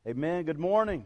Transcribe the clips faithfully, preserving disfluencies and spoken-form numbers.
Amen. Good morning.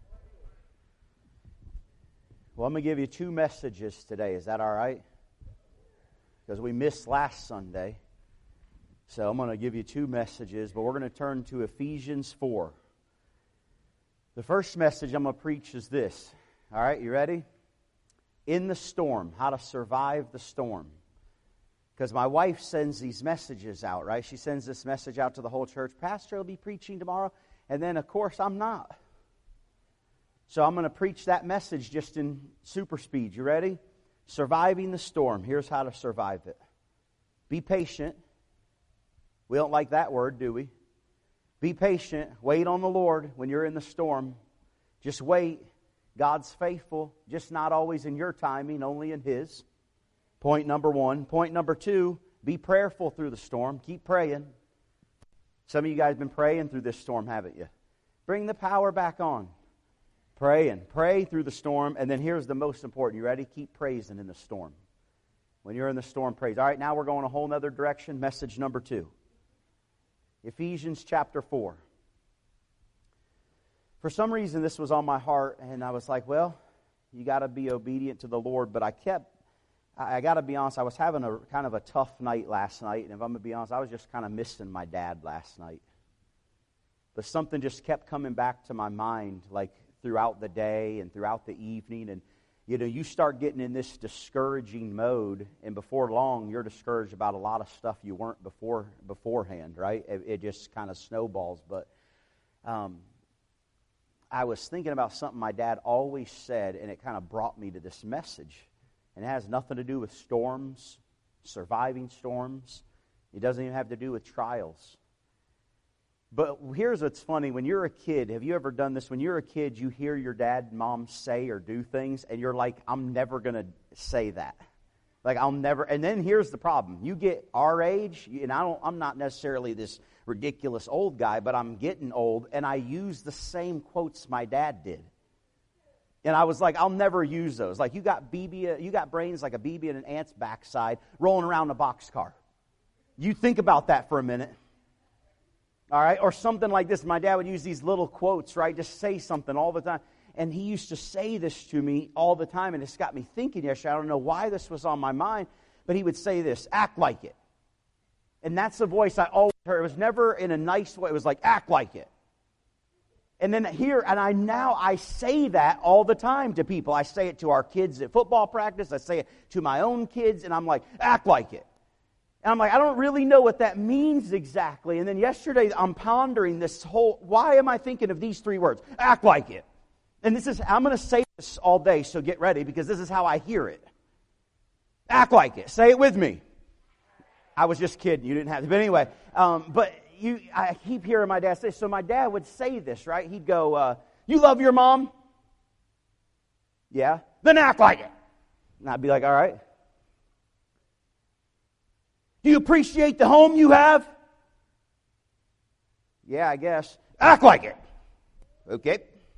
Well, I'm going to give you two messages today. Is that all right? Because we missed last Sunday. So I'm going to give you two messages, but we're going to turn to Ephesians four. The first message I'm going to preach is this. All right, you ready? In the storm, how to survive the storm. Because my wife sends these messages out, right? She sends this message out to the whole church. Pastor will be preaching tomorrow. And then, of course, I'm not. So I'm going to preach that message just in super speed. You ready? Surviving the storm. Here's how to survive it. Be patient. We don't like that word, do we? Be patient. Wait on the Lord when you're in the storm. Just wait. God's faithful, just not always in your timing, only in His. Point number one. Point number two, be prayerful through the storm. Keep praying. Some of you guys have been praying through this storm, haven't you? Bring the power back on. Praying. Pray through the storm. And then here's the most important. You ready? Keep praising in the storm. When you're in the storm, praise. All right, now we're going a whole other direction. Message number two. Ephesians chapter four. For some reason, this was on my heart, and I was like, well, you got to be obedient to the Lord. But I kept, I, I got to be honest, I was having a kind of a tough night last night. And if I'm going to be honest, I was just kind of missing my dad last night. But something just kept coming back to my mind, like throughout the day and throughout the evening. And, you know, you start getting in this discouraging mode, and before long, you're discouraged about a lot of stuff you weren't before beforehand, right? It, it just kind of snowballs. But um, I was thinking about something my dad always said, and it kind of brought me to this message. And it has nothing to do with storms, surviving storms. It doesn't even have to do with trials. But here's what's funny. When you're a kid, have you ever done this? When you're a kid, you hear your dad and mom say or do things, and you're like, I'm never going to say that. Like, I'll never. And then here's the problem. You get our age, and I don't, I'm not necessarily this ridiculous old guy, but I'm getting old, and I use the same quotes my dad did. And I was like, I'll never use those. Like, you got B B, you got brains like a B B in an ant's backside rolling around a boxcar. You think about that for a minute. All right, or something like this. My dad would use these little quotes, right? Just say something all the time. And he used to say this to me all the time, and it's got me thinking yesterday. I don't know why this was on my mind, but he would say this, act like it. And that's the voice I always heard. It was never in a nice way. It was like, act like it. And then here, and I now I say that all the time to people. I say it to our kids at football practice. I say it to my own kids, and I'm like, act like it. And I'm like, I don't really know what that means exactly. And then yesterday, I'm pondering this whole, why am I thinking of these three words? Act like it. And this is, I'm going to say this all day, so get ready, because this is how I hear it. Act like it. Say it with me. I was just kidding. You didn't have to. But anyway, um, but you, I keep hearing my dad say, so my dad would say this, right? He'd go, uh, you love your mom? Yeah. Then act like it. And I'd be like, all right. Do you appreciate the home you have? Yeah, I guess. Act like it. Okay.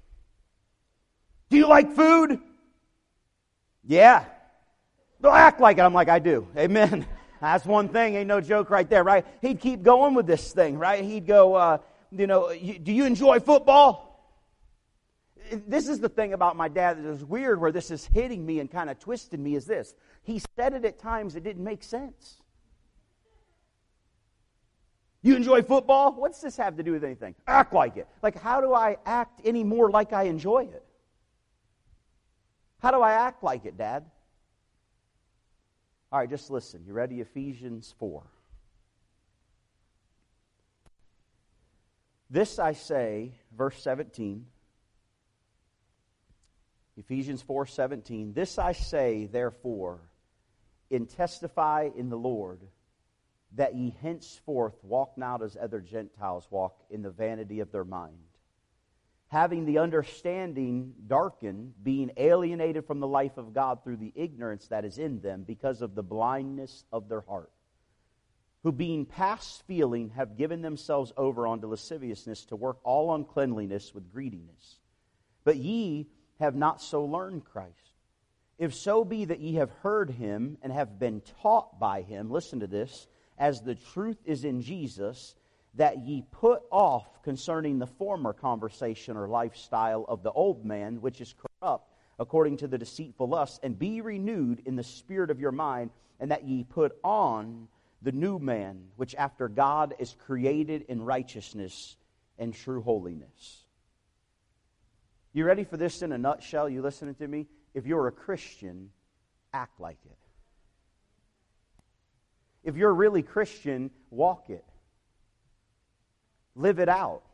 Do you like food? Yeah. Well, act like it. I'm like, I do. Amen. That's one thing. Ain't no joke right there, right? He'd keep going with this thing, right? He'd go, uh, you know, you, do you enjoy football? This is the thing about my dad that is weird, where this is hitting me and kind of twisting me, is this. He said it at times that didn't make sense. You enjoy football? What's this have to do with anything? Act like it. Like, how do I act any more like I enjoy it? How do I act like it, Dad? All right, just listen. You ready? Ephesians four. This I say, verse seventeen. Ephesians four seventeen. This I say, therefore, and testify in the Lord, that ye henceforth walk not as other Gentiles walk, in the vanity of their mind, having the understanding darkened, being alienated from the life of God through the ignorance that is in them, because of the blindness of their heart, who being past feeling have given themselves over unto lasciviousness, to work all uncleanliness with greediness. But ye have not so learned Christ. If so be that ye have heard him, and have been taught by him, listen to this, as the truth is in Jesus, that ye put off concerning the former conversation or lifestyle of the old man, which is corrupt according to the deceitful lust, and be renewed in the spirit of your mind, and that ye put on the new man, which after God is created in righteousness and true holiness. You ready for this in a nutshell? You listening to me? If you're a Christian, act like it. If you're really Christian, walk it. Live it out.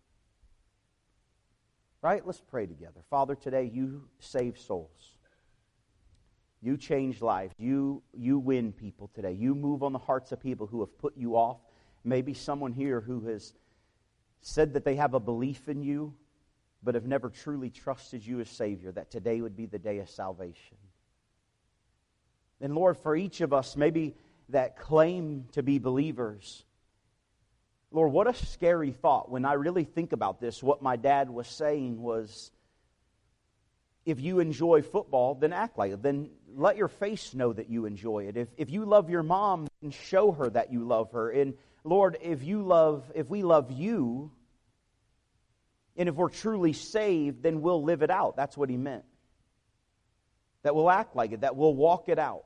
Right? Let's pray together. Father, today you save souls. You change lives. You, you win people today. You move on the hearts of people who have put you off. Maybe someone here who has said that they have a belief in you, but have never truly trusted you as Savior, that today would be the day of salvation. And Lord, for each of us, maybe that claim to be believers, Lord, what a scary thought. When I really think about this, what my dad was saying was, if you enjoy football, then act like it. Then let your face know that you enjoy it. If if you love your mom, then show her that you love her. And Lord, if you love, if we love you, and if we're truly saved, then we'll live it out. That's what he meant. That we'll act like it, that we'll walk it out.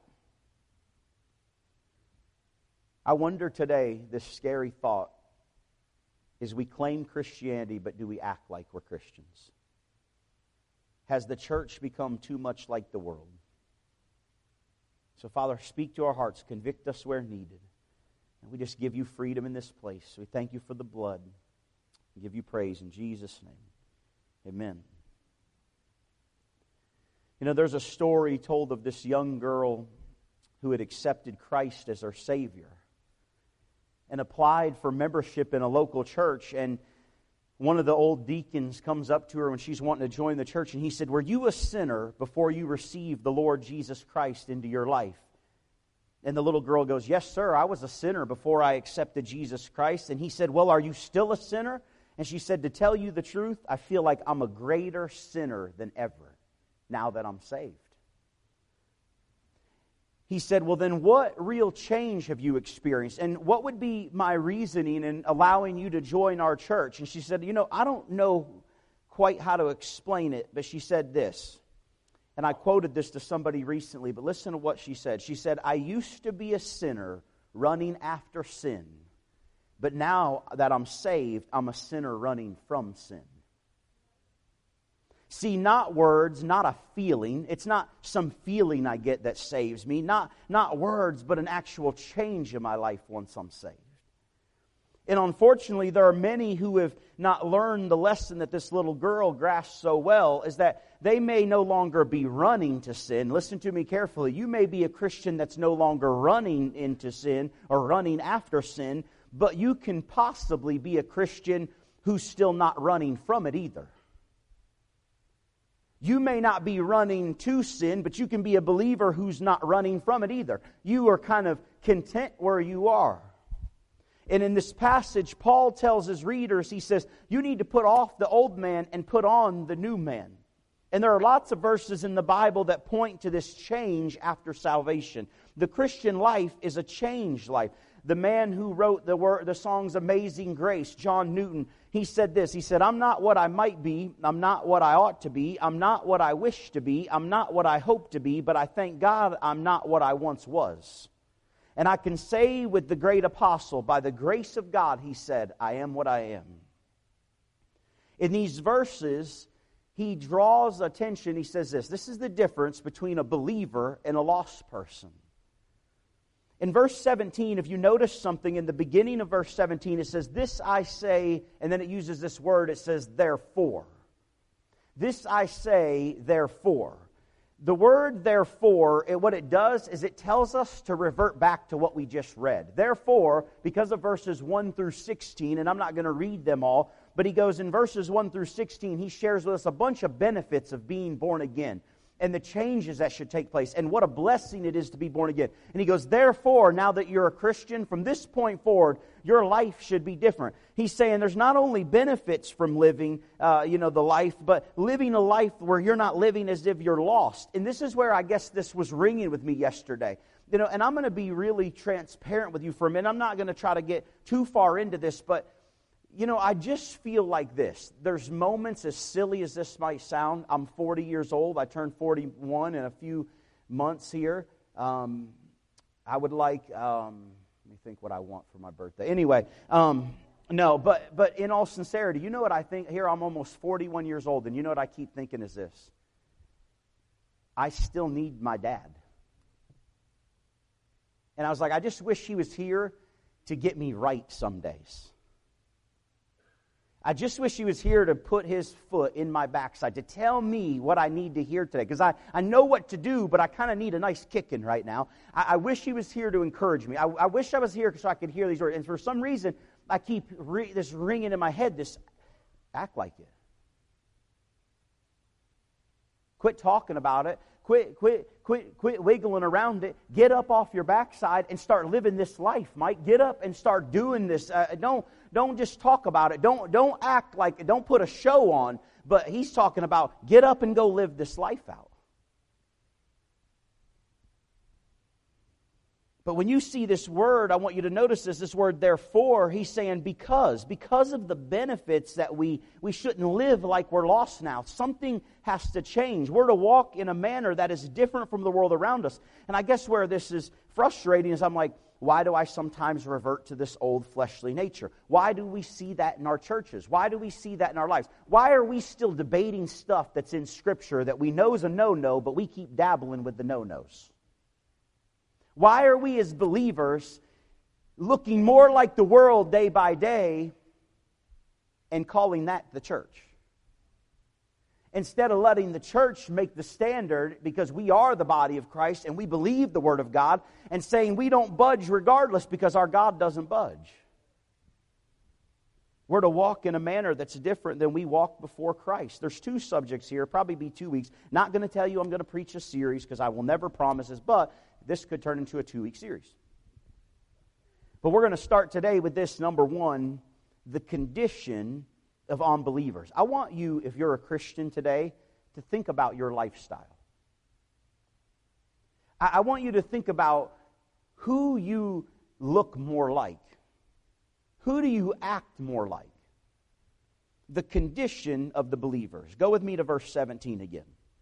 I wonder today, this scary thought, is we claim Christianity, but do we act like we're Christians? Has the church become too much like the world? So, Father, speak to our hearts, convict us where needed. And we just give you freedom in this place. We thank you for the blood. We give you praise in Jesus' name. Amen. You know, there's a story told of this young girl who had accepted Christ as her Savior and applied for membership in a local church. And one of the old deacons comes up to her when she's wanting to join the church, and he said, "Were you a sinner before you received the Lord Jesus Christ into your life?" And the little girl goes, "Yes, sir, I was a sinner before I accepted Jesus Christ." And he said, "Well, are you still a sinner?" And she said, "To tell you the truth, I feel like I'm a greater sinner than ever now that I'm saved." He said, "Well, then what real change have you experienced? And what would be my reasoning in allowing you to join our church?" And she said, "You know, I don't know quite how to explain it," but she said this. And I quoted this to somebody recently, but listen to what she said. She said, "I used to be a sinner running after sin, but now that I'm saved, I'm a sinner running from sin." See, not words, not a feeling. It's not some feeling I get that saves me. Not, not words, but an actual change in my life once I'm saved. And unfortunately, there are many who have not learned the lesson that this little girl grasped so well, is that they may no longer be running to sin. Listen to me carefully. You may be a Christian that's no longer running into sin or running after sin, but you can possibly be a Christian who's still not running from it either. You may not be running to sin, but you can be a believer who's not running from it either. You are kind of content where you are. And in this passage, Paul tells his readers, he says, you need to put off the old man and put on the new man. And there are lots of verses in the Bible that point to this change after salvation. The Christian life is a changed life. The man who wrote the word, the songs Amazing Grace, John Newton, he said this. He said, "I'm not what I might be. I'm not what I ought to be. I'm not what I wish to be. I'm not what I hope to be. But I thank God I'm not what I once was. And I can say with the great apostle, by the grace of God," he said, "I am what I am." In these verses, he draws attention. He says this. This is the difference between a believer and a lost person. In verse seventeen, if you notice something in the beginning of verse seventeen, it says, "This I say," and then it uses this word, it says, "therefore." This I say, therefore. The word therefore, it, what it does is it tells us to revert back to what we just read. Therefore, because of verses one through sixteen, and I'm not going to read them all, but he goes in verses one through sixteen, he shares with us a bunch of benefits of being born again and the changes that should take place and what a blessing it is to be born again. And he goes, therefore, now that you're a Christian, from this point forward, your life should be different. He's saying there's not only benefits from living, uh, you know, the life, but living a life where you're not living as if you're lost. And this is where I guess this was ringing with me yesterday. You know, and I'm going to be really transparent with you for a minute. I'm not going to try to get too far into this, but, you know, I just feel like this. There's moments, as silly as this might sound, I'm forty years old. I turned forty-one in a few months here. Um, I would like, um, let me think what I want for my birthday. Anyway, um, no, but but in all sincerity, you know what I think? Here I'm almost forty-one years old, and you know what I keep thinking is this. I still need my dad. And I was like, I just wish he was here to get me right some days. I just wish he was here to put his foot in my backside, to tell me what I need to hear today. Because I, I know what to do, but I kind of need a nice kicking right now. I, I wish he was here to encourage me. I, I wish I was here so I could hear these words. And for some reason, I keep re- this ringing in my head, this, act like it. Quit talking about it. Quit, quit, quit, quit wiggling around it. Get up off your backside and start living this life, Mike. Get up and start doing this. Uh, don't, don't just talk about it. Don't, don't act like it. Don't put a show on. But he's talking about get up and go live this life out. But when you see this word, I want you to notice this, this word therefore, he's saying because. Because of the benefits that we, we shouldn't live like we're lost now. Something has to change. We're to walk in a manner that is different from the world around us. And I guess where this is frustrating is I'm like, why do I sometimes revert to this old fleshly nature? Why do we see that in our churches? Why do we see that in our lives? Why are we still debating stuff that's in Scripture that we know is a no-no, but we keep dabbling with the no-nos? Why are we as believers looking more like the world day by day and calling that the church? Instead of letting the church make the standard because we are the body of Christ and we believe the Word of God and saying we don't budge regardless because our God doesn't budge. We're to walk in a manner that's different than we walk before Christ. There's two subjects here, probably be two weeks. Not going to tell you I'm going to preach a series because I will never promise this, but this could turn into a two-week series. But we're going to start today with this, number one, the condition of unbelievers. I want you, if you're a Christian today, to think about your lifestyle. I, I want you to think about who you look more like. Who do you act more like? The condition of the believers. Go with me to verse seventeen again.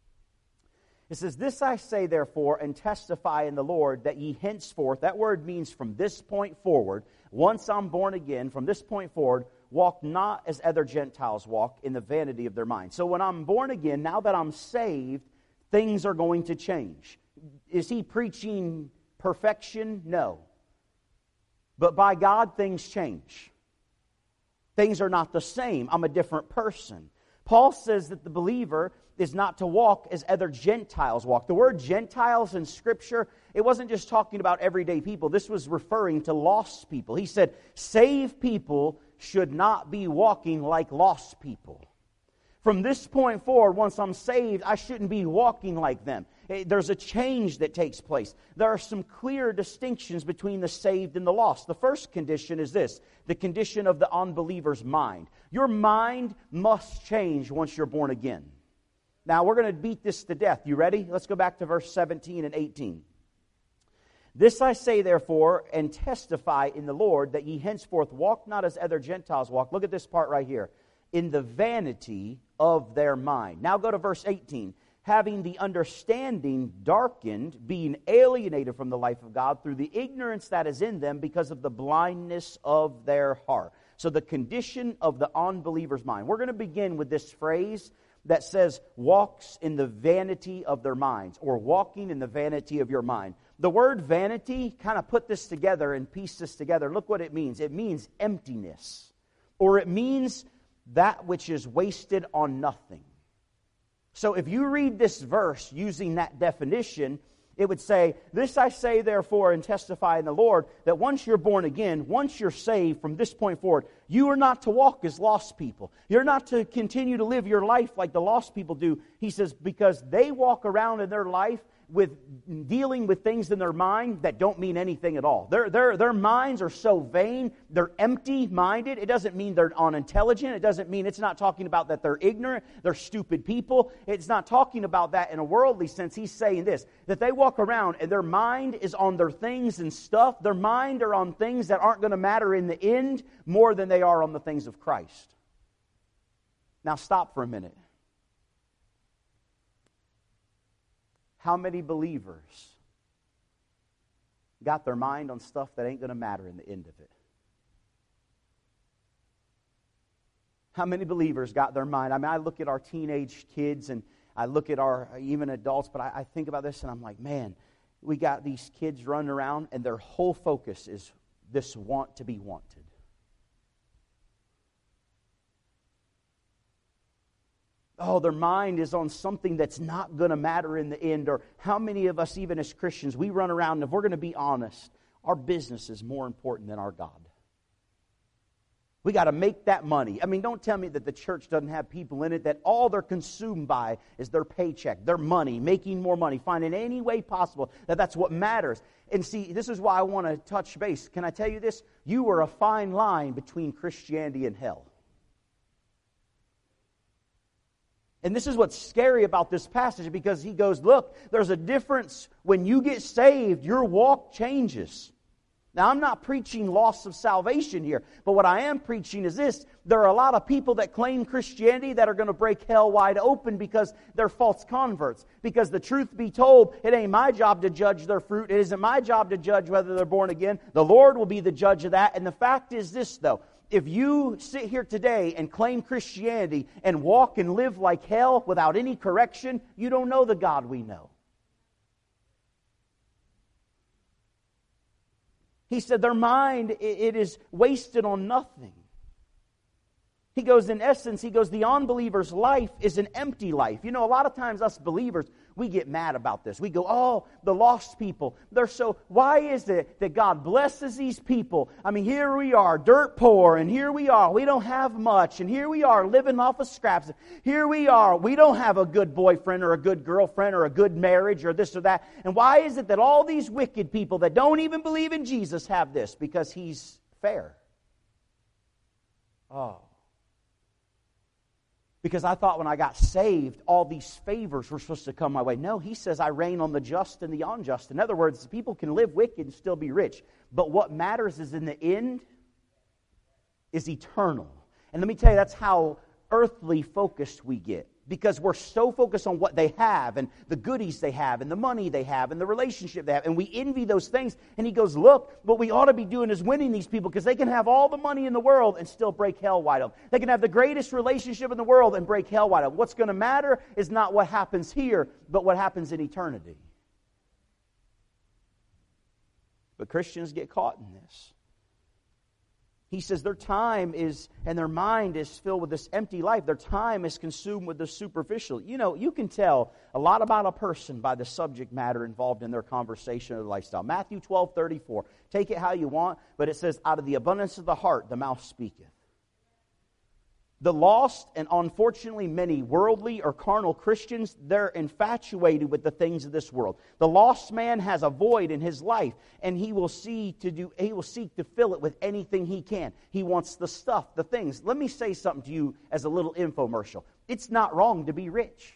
It says, this I say therefore, and testify in the Lord, that ye henceforth, that word means from this point forward, once I'm born again, from this point forward, walk not as other Gentiles walk in the vanity of their mind. So when I'm born again, now that I'm saved, things are going to change. Is he preaching perfection? No. But by God, things change. Things are not the same. I'm a different person. Paul says that the believer is not to walk as other Gentiles walk. The word Gentiles in Scripture, it wasn't just talking about everyday people. This was referring to lost people. He said, saved people should not be walking like lost people. From this point forward, once I'm saved, I shouldn't be walking like them. There's a change that takes place. There are some clear distinctions between the saved and the lost. The first condition is this, the condition of the unbeliever's mind. Your mind must change once you're born again. Now, we're going to beat this to death. You ready? Let's go back to verse seventeen and eighteen. This I say, therefore, and testify in the Lord, that ye henceforth walk not as other Gentiles walk. Look at this part right here. In the vanity of their mind. Now go to verse eighteen. Having the understanding darkened, being alienated from the life of God through the ignorance that is in them because of the blindness of their heart. So the condition of the unbeliever's mind. We're going to begin with this phrase that says, walks in the vanity of their minds, or walking in the vanity of your mind. The word vanity, kind of put this together and piece this together. Look what it means. It means emptiness, or it means that which is wasted on nothing. So if you read this verse using that definition, it would say, this I say therefore and testify in the Lord, that once you're born again, once you're saved from this point forward, you are not to walk as lost people. You're not to continue to live your life like the lost people do. He says, because they walk around in their life with dealing with things in their mind that don't mean anything at all. Their, their, their minds are so vain, they're empty-minded. It doesn't mean they're unintelligent. It doesn't mean, it's not talking about that they're ignorant, they're stupid people. It's not talking about that in a worldly sense. He's saying this, that they walk around and their mind is on their things and stuff. Their mind are on things that aren't going to matter in the end more than they are on the things of Christ. Now stop for a minute. How many believers got their mind on stuff that ain't going to matter in the end of it? How many believers got their mind? I mean, I look at our teenage kids and I look at our even adults, but I, I think about this and I'm like, man, we got these kids running around and their whole focus is this want to be wanted. Oh, their mind is on something that's not going to matter in the end. Or how many of us, even as Christians, we run around, and if we're going to be honest, our business is more important than our God. We got to make that money. I mean, don't tell me that the church doesn't have people in it that all they're consumed by is their paycheck, their money, making more money, finding any way possible that that's what matters. And see, this is why I want to touch base. Can I tell you this? You are a fine line between Christianity and hell. And this is what's scary about this passage, because he goes, look, there's a difference. When you get saved, your walk changes. Now, I'm not preaching loss of salvation here, but what I am preaching is this. There are a lot of people that claim Christianity that are going to break hell wide open because they're false converts. Because the truth be told, it ain't my job to judge their fruit. It isn't my job to judge whether they're born again. The Lord will be the judge of that. And the fact is this, though. If you sit here today and claim Christianity and walk and live like hell without any correction, you don't know the God we know. He said their mind, it is wasted on nothing. He goes, in essence, he goes, the unbeliever's life is an empty life. You know, a lot of times us believers, we get mad about this. We go, oh, the lost people, they're so, why is it that God blesses these people? I mean, here we are, dirt poor, and here we are, we don't have much, and here we are, living off of scraps. Here we are, we don't have a good boyfriend or a good girlfriend or a good marriage or this or that. And why is it that all these wicked people that don't even believe in Jesus have this? Because He's fair. Oh. Because I thought when I got saved, all these favors were supposed to come my way. No, He says I reign on the just and the unjust. In other words, people can live wicked and still be rich. But what matters is in the end is eternal. And let me tell you, that's how earthly focused we get. Because we're so focused on what they have and the goodies they have and the money they have and the relationship they have. And we envy those things. And He goes, look, what we ought to be doing is winning these people, because they can have all the money in the world and still break hell wide open. They can have the greatest relationship in the world and break hell wide open. What's going to matter is not what happens here, but what happens in eternity. But Christians get caught in this. He says their time is, and their mind is filled with this empty life. Their time is consumed with the superficial. You know, you can tell a lot about a person by the subject matter involved in their conversation or lifestyle. Matthew twelve thirty-four. Take it how you want, but it says, out of the abundance of the heart, the mouth speaketh. The lost, and unfortunately many worldly or carnal Christians, they're infatuated with the things of this world. The lost man has a void in his life, and he will see to do. He will seek to fill it with anything he can. He wants the stuff, the things. Let me say something to you as a little infomercial. It's not wrong to be rich.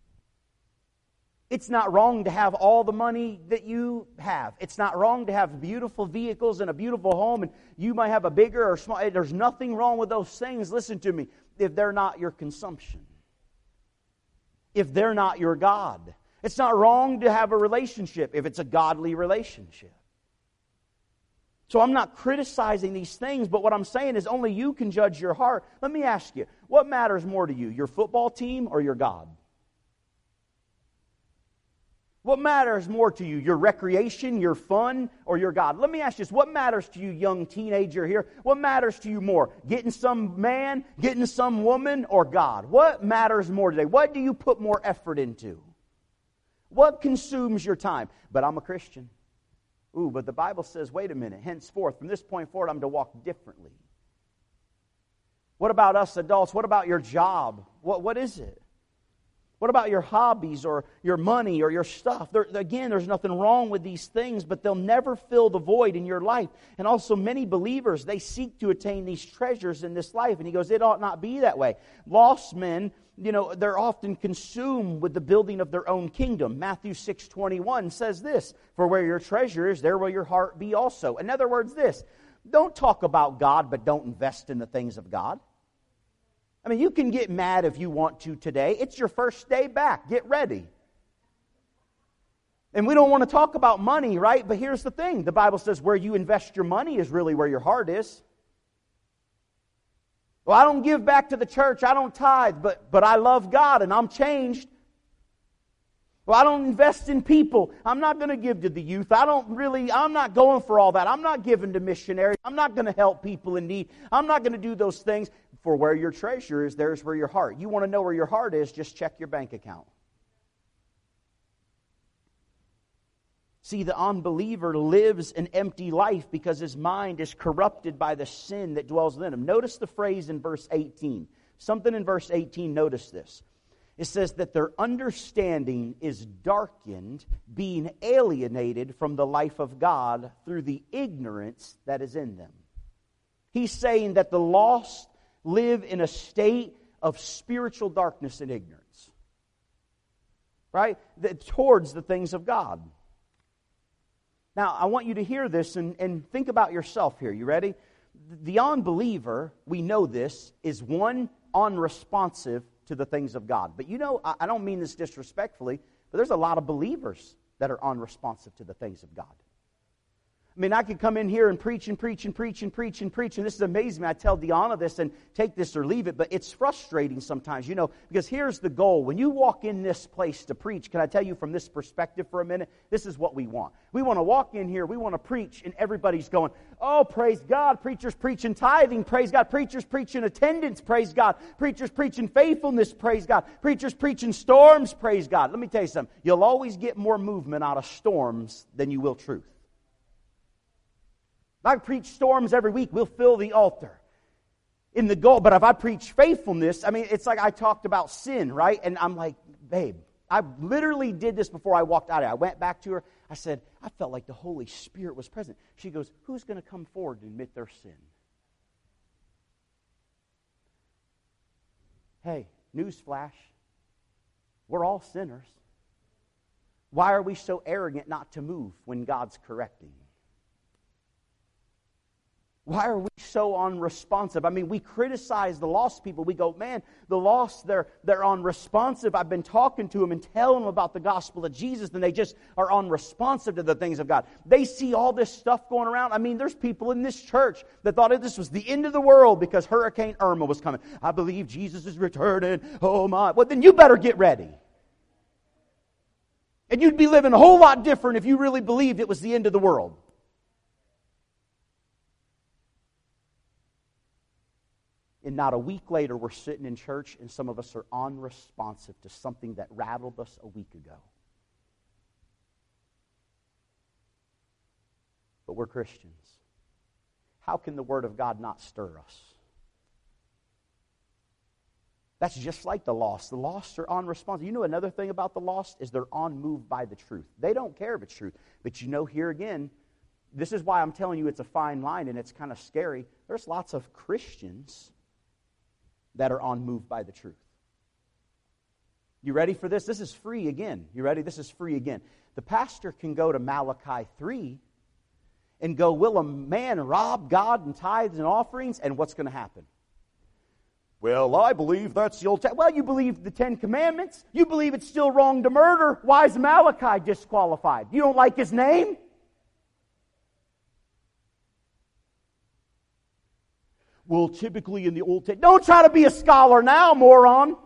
It's not wrong to have all the money that you have. It's not wrong to have beautiful vehicles and a beautiful home, and you might have a bigger or small. There's nothing wrong with those things, listen to me, if they're not your consumption. If they're not your God. It's not wrong to have a relationship if it's a godly relationship. So I'm not criticizing these things, but what I'm saying is only you can judge your heart. Let me ask you, what matters more to you, your football team or your God? What matters more to you, your recreation, your fun, or your God? Let me ask you this. What matters to you, young teenager here? What matters to you more? Getting some man, getting some woman, or God? What matters more today? What do you put more effort into? What consumes your time? But I'm a Christian. Ooh, but the Bible says, wait a minute, henceforth, from this point forward, I'm to walk differently. What about us adults? What about your job? What, what is it? What about your hobbies or your money or your stuff? There, again, there's nothing wrong with these things, but they'll never fill the void in your life. And also many believers, they seek to attain these treasures in this life. And he goes, it ought not be that way. Lost men, you know, they're often consumed with the building of their own kingdom. Matthew six twenty-one says this, for where your treasure is, there will your heart be also. In other words, this, don't talk about God, but don't invest in the things of God. I mean, you can get mad if you want to today. It's your first day back. Get ready. And we don't want to talk about money, right? But here's the thing. The Bible says where you invest your money is really where your heart is. Well, I don't give back to the church. I don't tithe, but, but I love God and I'm changed. Well, I don't invest in people. I'm not going to give to the youth. I don't really, I'm not going for all that. I'm not giving to missionaries. I'm not going to help people in need. I'm not going to do those things. For where your treasure is, there's where your heart. You want to know where your heart is, just check your bank account. See, the unbeliever lives an empty life because his mind is corrupted by the sin that dwells within him. Notice the phrase in verse eighteen. Something in verse eighteen, notice this. It says that their understanding is darkened, being alienated from the life of God through the ignorance that is in them. He's saying that the lost live in a state of spiritual darkness and ignorance. Right? That, towards the things of God. Now, I want you to hear this and, and think about yourself here. You ready? The unbeliever, we know this, is one, unresponsive to the things of God. But you know, I, I don't mean this disrespectfully, but there's a lot of believers that are unresponsive to the things of God. I mean, I could come in here and preach and preach and preach and preach and preach, and this is amazing. I tell Deanna this, and take this or leave it, but it's frustrating sometimes, you know, because here's the goal. When you walk in this place to preach, can I tell you from this perspective for a minute? This is what we want. We want to walk in here, we want to preach, and everybody's going, oh, praise God, preachers preaching tithing, praise God, preachers preaching attendance, praise God, preachers preaching faithfulness, praise God, preachers preaching storms, praise God. Let me tell you something. You'll always get more movement out of storms than you will truth. If I preach storms every week, we'll fill the altar. In the goal, but if I preach faithfulness, I mean, it's like I talked about sin, right? And I'm like, babe, I literally did this before I walked out of here. I went back to her. I said, I felt like the Holy Spirit was present. She goes, who's going to come forward and admit their sin? Hey, newsflash. We're all sinners. Why are we so arrogant not to move when God's correcting? Why are we so unresponsive? I mean, we criticize the lost people. We go, man, the lost, they're, they're unresponsive. I've been talking to them and telling them about the gospel of Jesus, and they just are unresponsive to the things of God. They see all this stuff going around. I mean, there's people in this church that thought this was the end of the world because Hurricane Irma was coming. I believe Jesus is returning. Oh, my. Well, then you better get ready. And you'd be living a whole lot different if you really believed it was the end of the world. And not a week later, we're sitting in church, and some of us are unresponsive to something that rattled us a week ago. But we're Christians. How can the Word of God not stir us? That's just like the lost. The lost are unresponsive. You know another thing about the lost is they're unmoved by the truth. They don't care if it's truth. But you know, here again, this is why I'm telling you it's a fine line, and it's kind of scary. There's lots of Christians that are unmoved by the truth. You ready for this? This is free again. You ready? This is free again. The pastor can go to Malachi three and go, will a man rob God in tithes and offerings? And what's going to happen? Well, I believe that's the Old Testament. Well, you believe the Ten Commandments. You believe it's still wrong to murder. Why is Malachi disqualified? You don't like his name? Well, typically in the Old Testament. Don't try to be a scholar now, moron.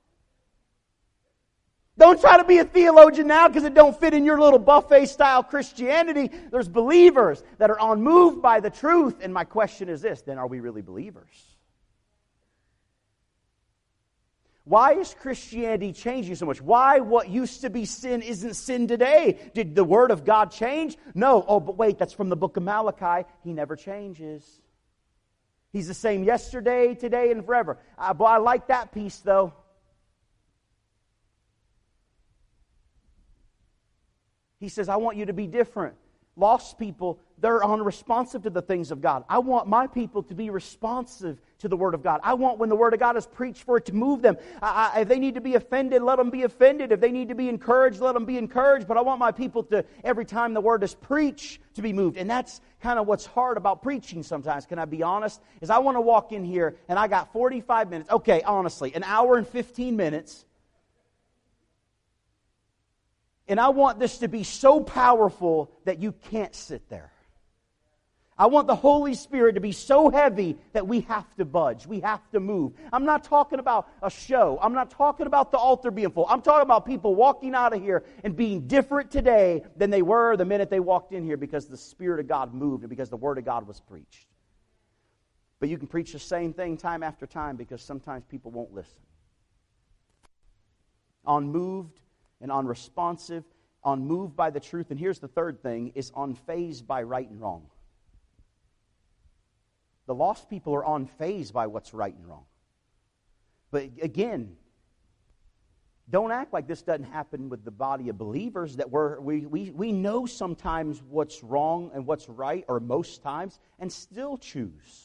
Don't try to be a theologian now because it don't fit in your little buffet-style Christianity. There's believers that are unmoved by the truth. And my question is this, then are we really believers? Why is Christianity changing so much? Why what used to be sin isn't sin today? Did the Word of God change? No. Oh, but wait, that's from the book of Malachi. He never changes. He's the same yesterday, today, and forever. Uh, but I like that piece, though. He says, I want you to be different. Lost people, they're unresponsive to the things of God. I want my people to be responsive to the Word of God. I want when the Word of God is preached for it to move them. I, I, if they need to be offended, let them be offended. If they need to be encouraged, let them be encouraged. But I want my people to, every time the Word is preached, to be moved. And that's kind of what's hard about preaching sometimes, can I be honest? Is I want to walk in here and I got forty-five minutes. Okay, honestly, an hour and fifteen minutes. And I want this to be so powerful that you can't sit there. I want the Holy Spirit to be so heavy that we have to budge. We have to move. I'm not talking about a show. I'm not talking about the altar being full. I'm talking about people walking out of here and being different today than they were the minute they walked in here because the Spirit of God moved and because the Word of God was preached. But you can preach the same thing time after time because sometimes people won't listen. Unmoved and unresponsive, unmoved by the truth. And here's the third thing, is unfazed by right and wrong. The lost people are unfazed by what's right and wrong. But again, don't act like this doesn't happen with the body of believers, that we're, we, we, we know sometimes what's wrong and what's right, or most times, and still choose.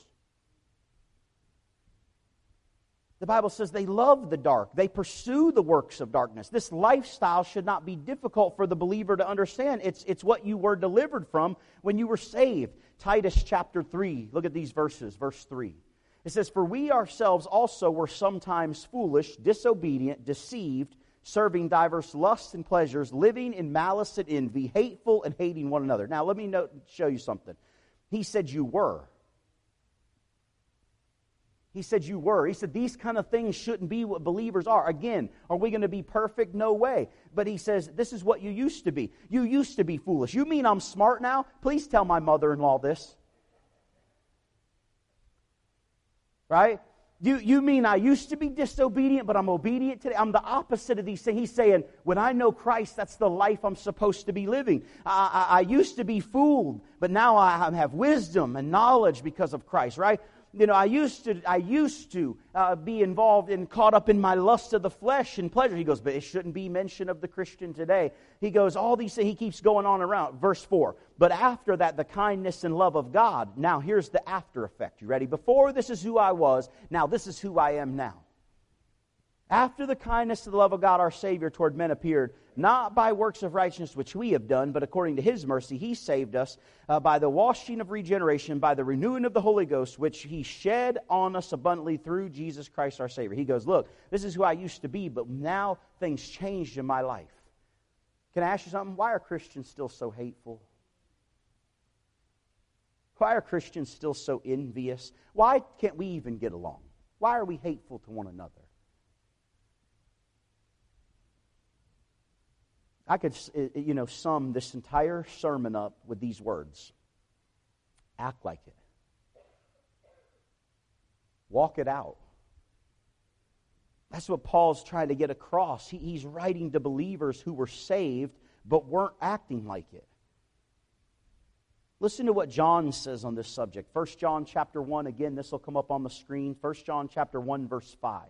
The Bible says they love the dark. They pursue the works of darkness. This lifestyle should not be difficult for the believer to understand. It's, it's what you were delivered from when you were saved. Titus chapter three. Look at these verses. Verse three. It says, For we ourselves also were sometimes foolish, disobedient, deceived, serving diverse lusts and pleasures, living in malice and envy, hateful and hating one another. Now let me note, show you something. He said you were. He said you were. He said these kind of things shouldn't be what believers are. Again, are we going to be perfect? No way. But he says this is what you used to be. You used to be foolish. You mean I'm smart now? Please tell my mother-in-law this. Right? You, you mean I used to be disobedient, but I'm obedient today? I'm the opposite of these things. He's saying, when I know Christ, that's the life I'm supposed to be living. I, I, I used to be fooled, but now I have wisdom and knowledge because of Christ, right? You know, I used to I used to uh, be involved and caught up in my lust of the flesh and pleasure. He goes, but it shouldn't be mention of the Christian today. He goes, all these things, he keeps going on around. Verse four, but after that, the kindness and love of God. Now, here's the after effect. You ready? Before, this is who I was. Now, this is who I am now. After the kindness and the love of God, our Savior, toward men appeared, not by works of righteousness which we have done, but according to His mercy, He saved us uh, by the washing of regeneration, by the renewing of the Holy Ghost, which He shed on us abundantly through Jesus Christ our Savior. He goes, look, this is who I used to be, but now things changed in my life. Can I ask you something? Why are Christians still so hateful? Why are Christians still so envious? Why can't we even get along? Why are we hateful to one another? I could, you know, sum this entire sermon up with these words. Act like it. Walk it out. That's what Paul's trying to get across. He, he's writing to believers who were saved but weren't acting like it. Listen to what John says on this subject. First John chapter one, again, this will come up on the screen. First John chapter one, verse five.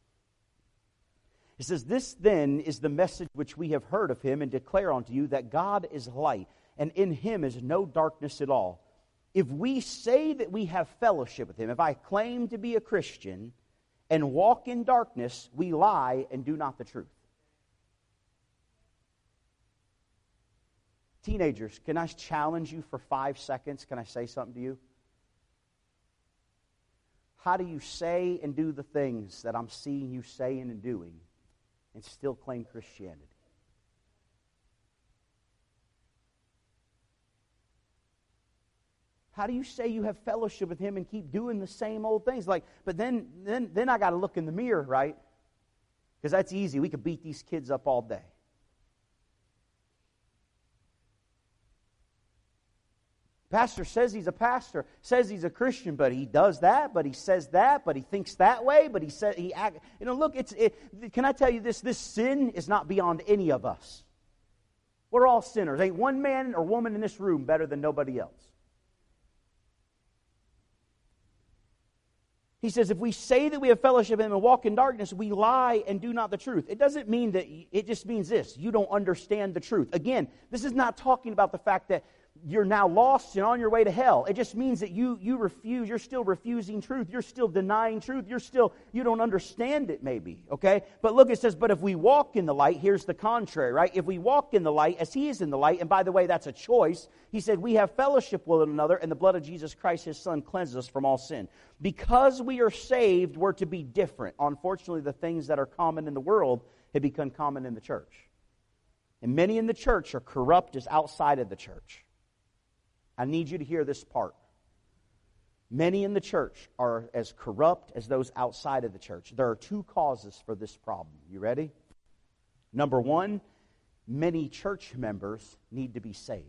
It says, this then is the message which we have heard of Him and declare unto you, that God is light, and in Him is no darkness at all. If we say that we have fellowship with Him, if I claim to be a Christian and walk in darkness, we lie and do not the truth. Teenagers, can I challenge you for five seconds? Can I say something to you? How do you say and do the things that I'm seeing you saying and doing and still claim Christianity? How do you say you have fellowship with Him and keep doing the same old things? Like, but then, then, then I got to look in the mirror, right? Because that's easy. We could beat these kids up all day. Pastor says he's a pastor, says he's a Christian, but he does that, but he says that, but he thinks that way, but he says he act. You know, look, it's. It, can I tell you this? This sin is not beyond any of us. We're all sinners. Ain't one man or woman in this room better than nobody else. He says, if we say that we have fellowship with Him and walk in darkness, we lie and do not the truth. It doesn't mean that, it just means this. You don't understand the truth. Again, this is not talking about the fact that you're now lost and on your way to hell. It just means that you you refuse, you're still refusing truth. You're still denying truth. You're still, you don't understand it maybe, okay? But look, it says, but if we walk in the light, here's the contrary, right? If we walk in the light as He is in the light, and by the way, that's a choice. He said, we have fellowship with one another, and the blood of Jesus Christ, His Son, cleanses us from all sin. Because we are saved, we're to be different. Unfortunately, the things that are common in the world have become common in the church. And many in the church are corrupt as outside of the church. I need you to hear this part. Many in the church are as corrupt as those outside of the church. There are two causes for this problem. You ready? Number one, many church members need to be saved.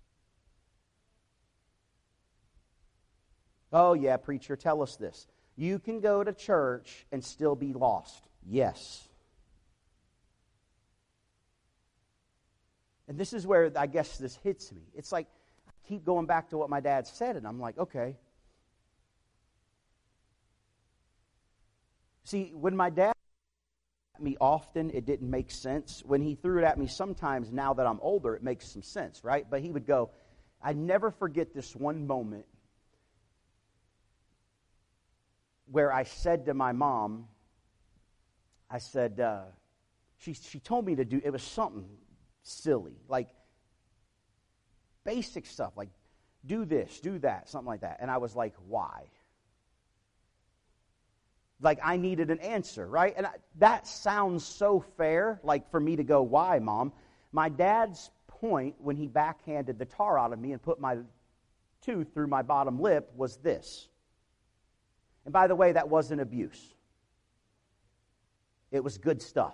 Oh yeah, preacher, tell us this. You can go to church and still be lost. Yes. And this is where I guess this hits me. It's like, keep going back to what my dad said, and I'm like, okay. See, when my dad threw it at me often, it didn't make sense. When he threw it at me sometimes, now that I'm older, it makes some sense, right? But he would go, I never forget this one moment where I said to my mom, I said, uh, she, she told me to do, it was something silly, like, basic stuff, like do this, do that, something like that. And I was like, why? Like I needed an answer, right? And I, that sounds so fair, like for me to go, why, Mom? My dad's point when he backhanded the tar out of me and put my tooth through my bottom lip was this. And by the way, that wasn't abuse. It was good stuff.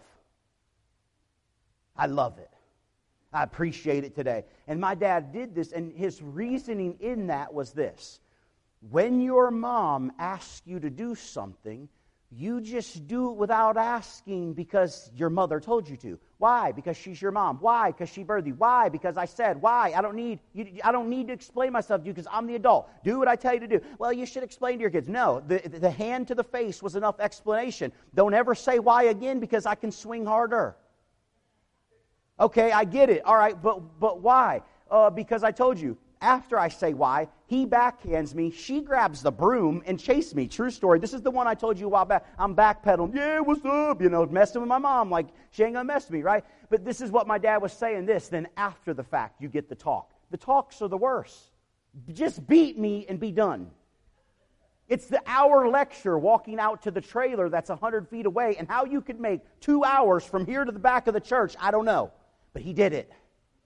I love it. I appreciate it today. And my dad did this, and his reasoning in that was this. When your mom asks you to do something, you just do it without asking because your mother told you to. Why? Because she's your mom. Why? Because she birthed you. Why? Because I said. Why? I don't need you, I don't need to explain myself to you because I'm the adult. Do what I tell you to do. Well, you should explain to your kids. No, the, the hand to the face was enough explanation. Don't ever say why again because I can swing harder. Okay, I get it. All right, but but why? Uh, because I told you, after I say why, he backhands me, she grabs the broom and chases me. True story. This is the one I told you a while back. I'm backpedaling. Yeah, what's up? You know, messing with my mom like she ain't going to mess with me, right? But this is what my dad was saying this. Then after the fact, you get the talk. The talks are the worst. Just beat me and be done. It's the hour lecture walking out to the trailer that's one hundred feet away, and how you could make two hours from here to the back of the church, I don't know. But he did it.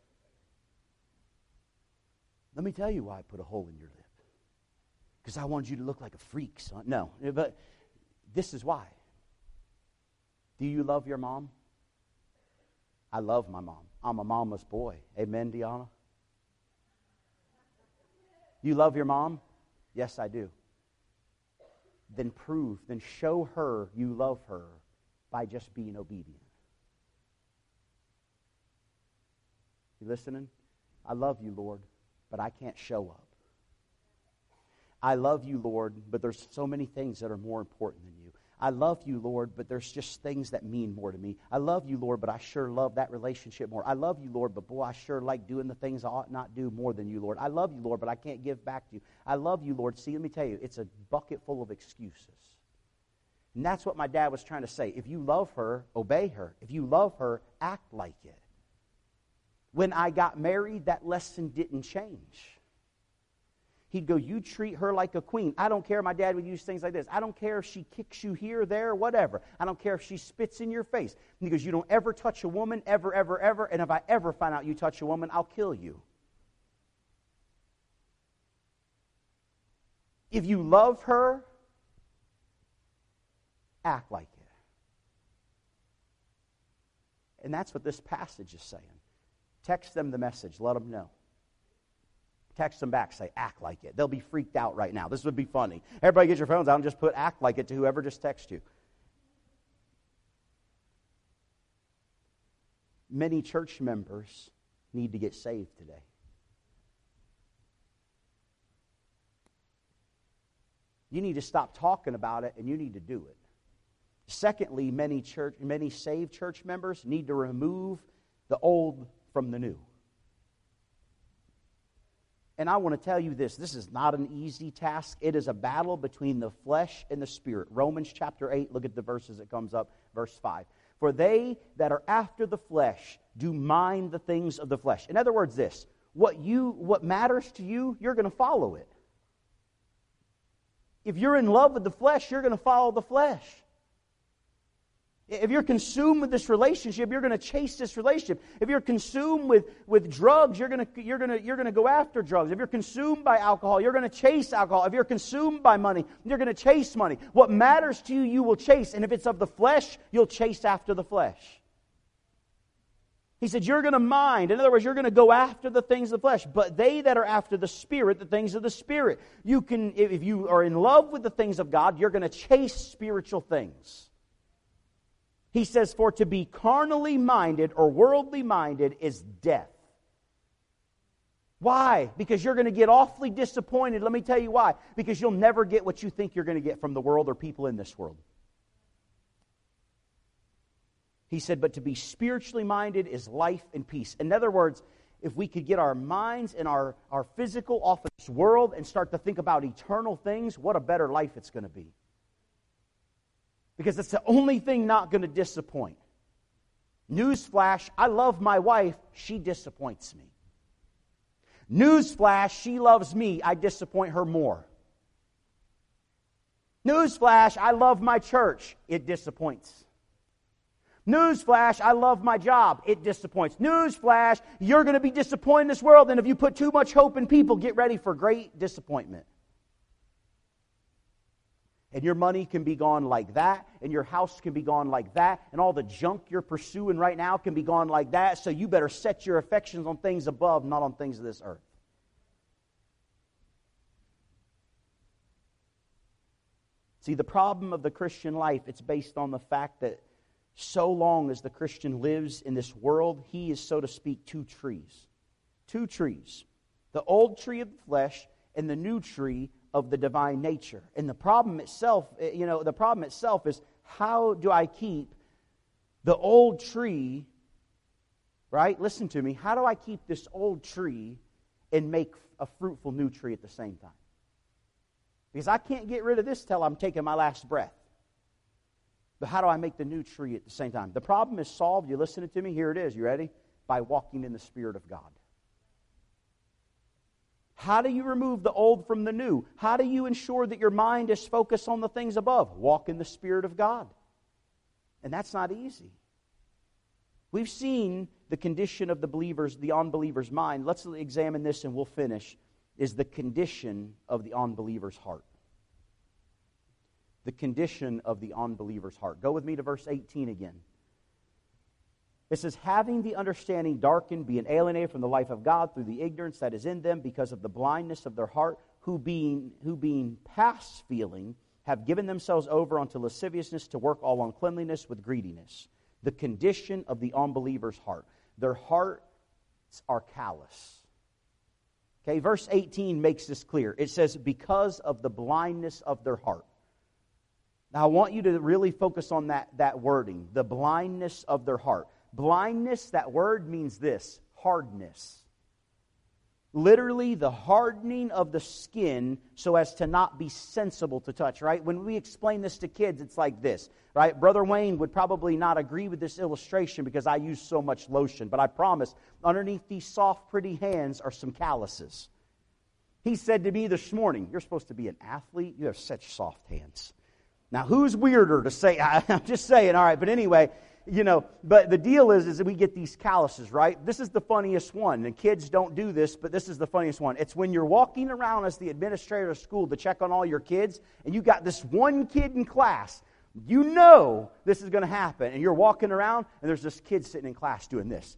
Let me tell you why I put a hole in your lip. Because I wanted you to look like a freak, son. No, but this is why. Do you love your mom? I love my mom. I'm a mama's boy. Amen, Deanna? You love your mom? Yes, I do. Then prove, then show her you love her by just being obedient. You listening? I love you, Lord, but I can't show up. I love you, Lord, but there's so many things that are more important than you. I love you, Lord, but there's just things that mean more to me. I love you, Lord, but I sure love that relationship more. I love you, Lord, but boy, I sure like doing the things I ought not do more than you, Lord. I love you, Lord, but I can't give back to you. I love you, Lord. See, let me tell you, it's a bucket full of excuses. And that's what my dad was trying to say. If you love her, obey her. If you love her, act like it. When I got married, that lesson didn't change. He'd go, you treat her like a queen. I don't care. My dad would use things like this. I don't care if she kicks you here, there, whatever. I don't care if she spits in your face. And he goes, you don't ever touch a woman, ever, ever, ever. And if I ever find out you touch a woman, I'll kill you. If you love her, act like it. And that's what this passage is saying. Text them the message. Let them know. Text them back. Say, act like it. They'll be freaked out right now. This would be funny. Everybody get your phones out and just put act like it to whoever just texted you. Many church members need to get saved today. You need to stop talking about it and you need to do it. Secondly, many church, many saved church members need to remove the old from the new. And I want to tell you this, this is not an easy task. It is a battle between the flesh and the spirit. Romans chapter eight, look at the verses that comes up, verse five. For they that are after the flesh do mind the things of the flesh. In other words, this, what you what matters to you, you're going to follow it. If you're in love with the flesh, you're going to follow the flesh. If you're consumed with this relationship, you're going to chase this relationship. If you're consumed with, with drugs, you're going to you're going to you're going to go after drugs. If you're consumed by alcohol, you're going to chase alcohol. If you're consumed by money, you're going to chase money. What matters to you, you will chase. And if it's of the flesh, you'll chase after the flesh. He said, you're going to mind. In other words, you're going to go after the things of the flesh. But they that are after the Spirit, the things of the Spirit. You can, if you are in love with the things of God, you're going to chase spiritual things. He says, for to be carnally minded or worldly minded is death. Why? Because you're going to get awfully disappointed. Let me tell you why. Because you'll never get what you think you're going to get from the world or people in this world. He said, but to be spiritually minded is life and peace. In other words, if we could get our minds and our, our physical off of this world and start to think about eternal things, what a better life it's going to be. Because it's the only thing not going to disappoint. Newsflash, I love my wife, she disappoints me. Newsflash, she loves me, I disappoint her more. Newsflash, I love my church, it disappoints. Newsflash, I love my job, it disappoints. Newsflash, you're going to be disappointed in this world, and if you put too much hope in people, get ready for great disappointment. And your money can be gone like that, and your house can be gone like that, and all the junk you're pursuing right now can be gone like that, so you better set your affections on things above, not on things of this earth. See, the problem of the Christian life, it's based on the fact that so long as the Christian lives in this world, he is, so to speak, two trees. Two trees. The old tree of the flesh and the new tree of the divine nature. And the problem itself, you know, the problem itself is, how do I keep the old tree, right? Listen to me. How do I keep this old tree and make a fruitful new tree at the same time? Because I can't get rid of this till I'm taking my last breath. But how do I make the new tree at the same time? The problem is solved. You listening to me? Here it is. You ready? By walking in the Spirit of God. How do you remove the old from the new? How do you ensure that your mind is focused on the things above? Walk in the Spirit of God. And that's not easy. We've seen the condition of the believer's, the unbeliever's mind. Let's examine this and we'll finish. Is the condition of the unbeliever's heart. The condition of the unbeliever's heart. Go with me to verse eighteen again. It says, having the understanding darkened, being alienated from the life of God through the ignorance that is in them because of the blindness of their heart, who being, who being past feeling, have given themselves over unto lasciviousness to work all uncleanliness with greediness. The condition of the unbeliever's heart. Their hearts are callous. Okay, verse eighteen makes this clear. It says, because of the blindness of their heart. Now I want you to really focus on that, that wording, the blindness of their heart. Blindness, that word means this, hardness. Literally the hardening of the skin so as to not be sensible to touch, right? When we explain this to kids, it's like this, right? Brother Wayne would probably not agree with this illustration because I use so much lotion, but I promise, underneath these soft, pretty hands are some calluses. He said to me this morning, you're supposed to be an athlete, you have such soft hands. Now, who's weirder to say, I'm just saying, all right, but anyway, you know, but the deal is, is that we get these calluses, right? This is the funniest one, and kids don't do this, but this is the funniest one. It's when you're walking around as the administrator of school to check on all your kids, and you got this one kid in class, you know this is going to happen, and you're walking around, and there's this kid sitting in class doing this.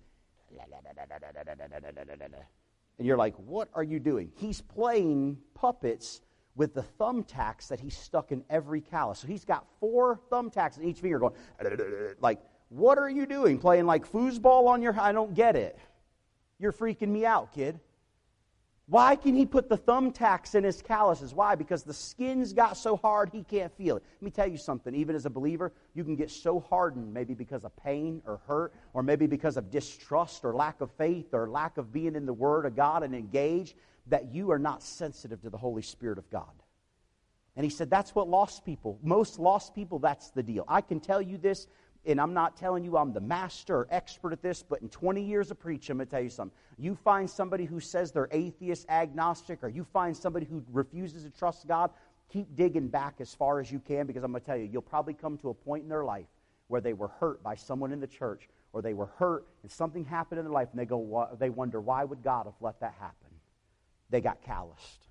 And you're like, what are you doing? He's playing puppets with the thumbtacks that he's stuck in every callus. So he's got four thumbtacks in each finger going, like, what are you doing? Playing like foosball on your... I don't get it. You're freaking me out, kid. Why can he put the thumbtacks in his calluses? Why? Because the skin's got so hard he can't feel it. Let me tell you something. Even as a believer, you can get so hardened, maybe because of pain or hurt, or maybe because of distrust or lack of faith or lack of being in the Word of God and engaged, that you are not sensitive to the Holy Spirit of God. And he said that's what lost people, most lost people, that's the deal. I can tell you this, and I'm not telling you I'm the master or expert at this, but in twenty years of preaching, I'm going to tell you something. You find somebody who says they're atheist, agnostic, or you find somebody who refuses to trust God, keep digging back as far as you can, because I'm going to tell you, you'll probably come to a point in their life where they were hurt by someone in the church, or they were hurt and something happened in their life, and they go, they wonder, why would God have let that happen? They got calloused.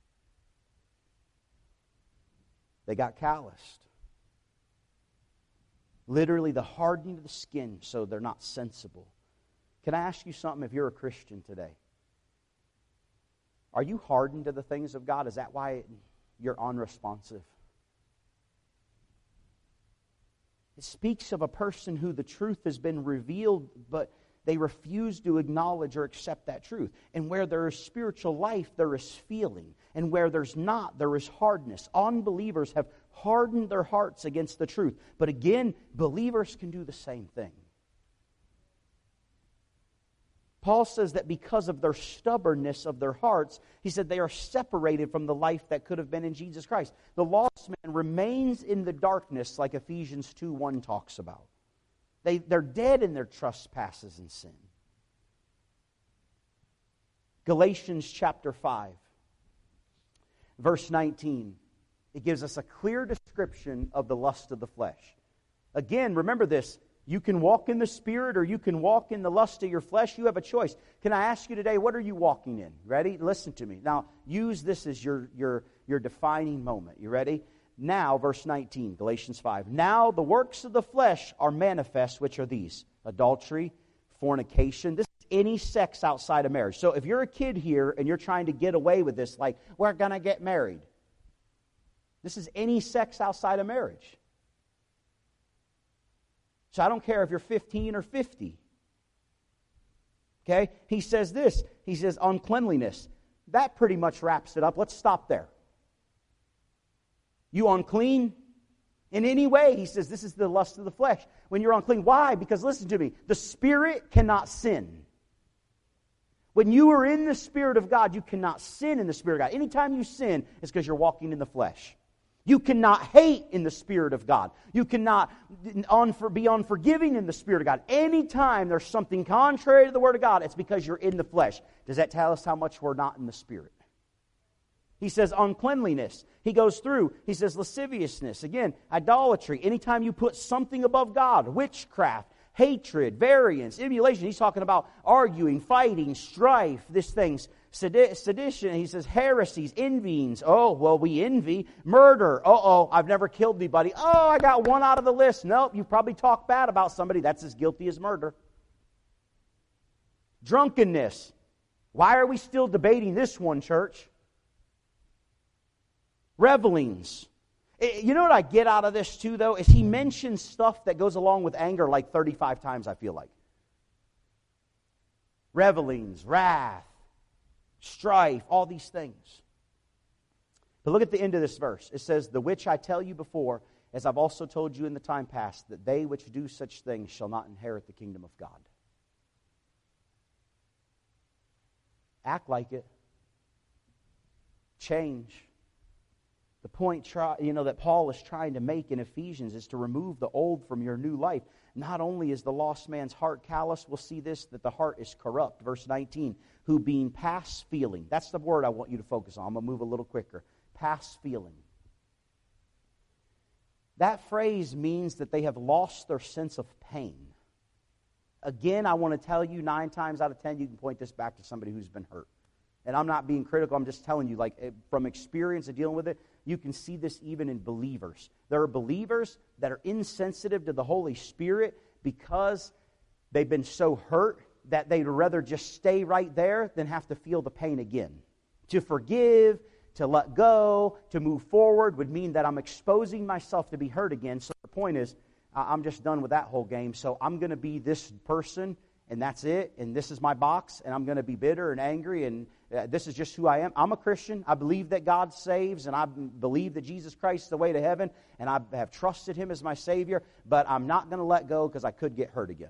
They got calloused. Literally the hardening of the skin so they're not sensible. Can I ask you something if you're a Christian today? Are you hardened to the things of God? Is that why you're unresponsive? It speaks of a person who the truth has been revealed, but they refuse to acknowledge or accept that truth. And where there is spiritual life, there is feeling. And where there's not, there is hardness. Unbelievers have hardened their hearts against the truth. But again, believers can do the same thing. Paul says that because of their stubbornness of their hearts, he said they are separated from the life that could have been in Jesus Christ. The lost man remains in the darkness, like Ephesians two one talks about. They, they're dead in their trespasses and sin. Galatians chapter five, verse nineteen. It gives us a clear description of the lust of the flesh. Again, remember this. You can walk in the Spirit or you can walk in the lust of your flesh. You have a choice. Can I ask you today, what are you walking in? Ready? Listen to me. Now, use this as your, your, your defining moment. You ready? Now, verse nineteen, Galatians five. Now the works of the flesh are manifest, which are these: adultery, fornication. This is any sex outside of marriage. So if you're a kid here and you're trying to get away with this, like, we're going to get married. This is any sex outside of marriage. So I don't care if you're fifteen or fifty. Okay? He says this. He says uncleanliness. That pretty much wraps it up. Let's stop there. You unclean? In any way, he says, this is the lust of the flesh. When you're unclean. Why? Because listen to me. The Spirit cannot sin. When you are in the Spirit of God, you cannot sin in the Spirit of God. Anytime you sin, it's because you're walking in the flesh. You cannot hate in the Spirit of God. You cannot be unforgiving in the Spirit of God. Anytime there's something contrary to the Word of God, it's because you're in the flesh. Does that tell us how much we're not in the Spirit? He says uncleanliness. He goes through. He says lasciviousness. Again, idolatry. Anytime you put something above God, witchcraft, hatred, variance, emulation. He's talking about arguing, fighting, strife, these things. Sedition. He says heresies, envyings. Oh, well, we envy. Murder. Uh-oh, I've never killed anybody. Oh, I got one out of the list. Nope, you probably talked bad about somebody. That's as guilty as murder. Drunkenness. Why are we still debating this one, church? Revelings. You know what I get out of this too, though? Is he mentions stuff that goes along with anger like thirty-five times, I feel like. Revelings, wrath, strife, all these things. But look at the end of this verse. It says, the which I tell you before, as I've also told you in the time past, that they which do such things shall not inherit the kingdom of God. Act like it. Change. The point try, you know, that Paul is trying to make in Ephesians is to remove the old from your new life. Not only is the lost man's heart callous, we'll see this, that the heart is corrupt. Verse nineteen, who being past feeling. That's the word I want you to focus on. I'm going to move a little quicker. Past feeling. That phrase means that they have lost their sense of pain. Again, I want to tell you, nine times out of ten, you can point this back to somebody who's been hurt. And I'm not being critical, I'm just telling you, like, from experience of dealing with it, you can see this even in believers. There are believers that are insensitive to the Holy Spirit because they've been so hurt that they'd rather just stay right there than have to feel the pain again. To forgive, to let go, to move forward would mean that I'm exposing myself to be hurt again. So the point is, I'm just done with that whole game. So I'm going to be this person, and that's it, and this is my box, and I'm going to be bitter and angry and uh, this is just who I am. I'm a Christian. I believe that God saves, and I believe that Jesus Christ is the way to heaven, and I have trusted Him as my Savior, but I'm not going to let go because I could get hurt again.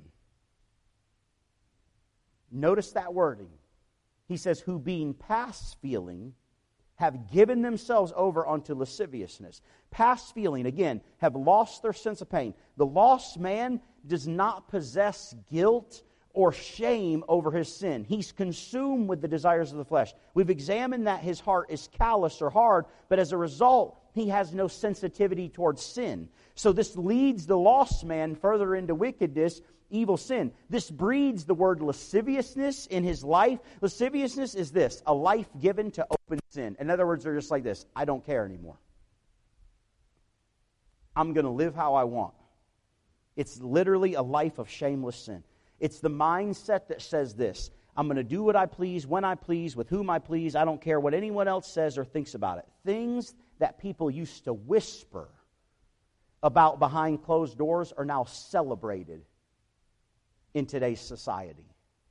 Notice that wording. He says, who being past feeling have given themselves over unto lasciviousness. Past feeling, again, have lost their sense of pain. The lost man does not possess guilt or shame over his sin. He's consumed with the desires of the flesh. We've examined that his heart is callous or hard, but as a result, he has no sensitivity towards sin. So this leads the lost man further into wickedness, evil sin. This breeds the word lasciviousness in his life. Lasciviousness is this, a life given to open sin. In other words, they're just like this, I don't care anymore. I'm going to live how I want. It's literally a life of shameless sin. It's the mindset that says this, I'm going to do what I please, when I please, with whom I please. I don't care what anyone else says or thinks about it. Things that people used to whisper about behind closed doors are now celebrated in today's society.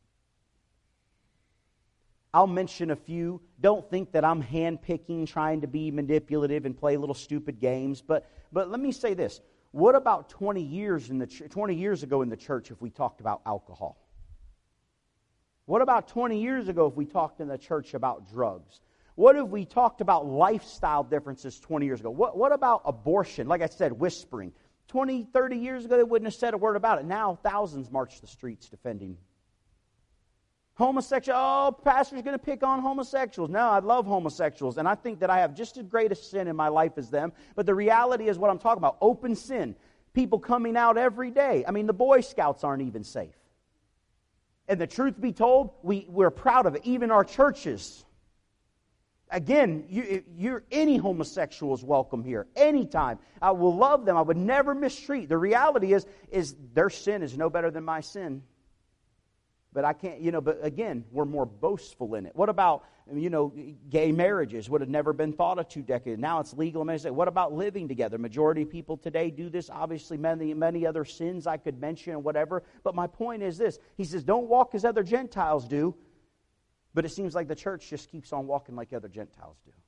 I'll mention a few. Don't think that I'm handpicking, trying to be manipulative and play little stupid games. But but let me say this. What about twenty years in the twenty years ago in the church if we talked about alcohol? What about twenty years ago if we talked in the church about drugs? What if we talked about lifestyle differences twenty years ago? What, what about abortion? Like I said, whispering. twenty, thirty years ago, they wouldn't have said a word about it. Now, thousands march the streets defending. Homosexual, oh, pastor's going to pick on homosexuals. No, I love homosexuals, and I think that I have just as great a sin in my life as them. But the reality is what I'm talking about, open sin. People coming out every day. I mean, the Boy Scouts aren't even safe. And the truth be told, we, we're proud of it, even our churches. Again, you, you're, any homosexual is welcome here, anytime. I will love them. I would never mistreat. The reality is, is their sin is no better than my sin. But I can't, you know, but again, we're more boastful in it. What about, you know, gay marriages would have never been thought of two decades. Now it's legal. What about living together? Majority of people today do this. Obviously, many, many other sins I could mention and whatever. But my point is this. He says, don't walk as other Gentiles do. But it seems like the church just keeps on walking like other Gentiles do.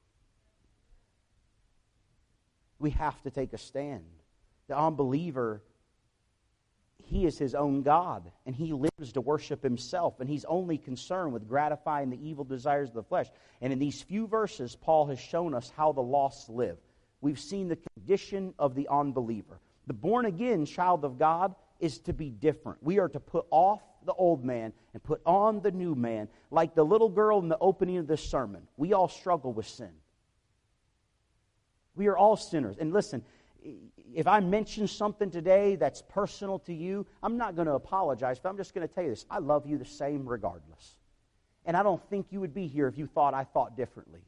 We have to take a stand. The unbeliever, he is his own God, and he lives to worship himself, and he's only concerned with gratifying the evil desires of the flesh. And in these few verses, Paul has shown us how the lost live. We've seen the condition of the unbeliever. The born-again child of God is to be different. We are to put off the old man and put on the new man. Like the little girl in the opening of this sermon, we all struggle with sin. We are all sinners. And listen, if I mention something today that's personal to you, I'm not going to apologize, but I'm just going to tell you this. I love you the same regardless. And I don't think you would be here if you thought I thought differently.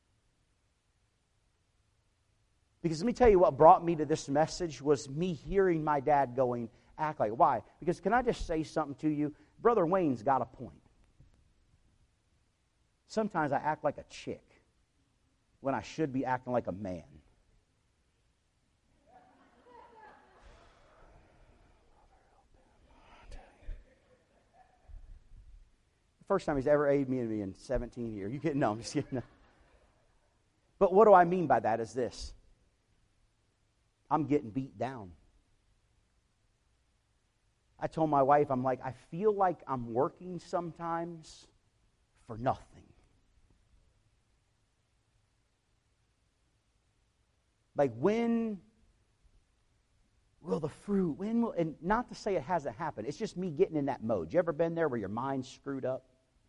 Because let me tell you what brought me to this message was me hearing my dad going, act like, why? Because can I just say something to you? Brother Wayne's got a point. Sometimes I act like a chick when I should be acting like a man. First time he's ever aided me in seventeen years. You kidding? No, I'm just kidding. No. But what do I mean by that is this. I'm getting beat down. I told my wife, I'm like, I feel like I'm working sometimes for nothing. Like when will the fruit, when will, and not to say it hasn't happened, it's just me getting in that mode. You ever been there where your mind's screwed up?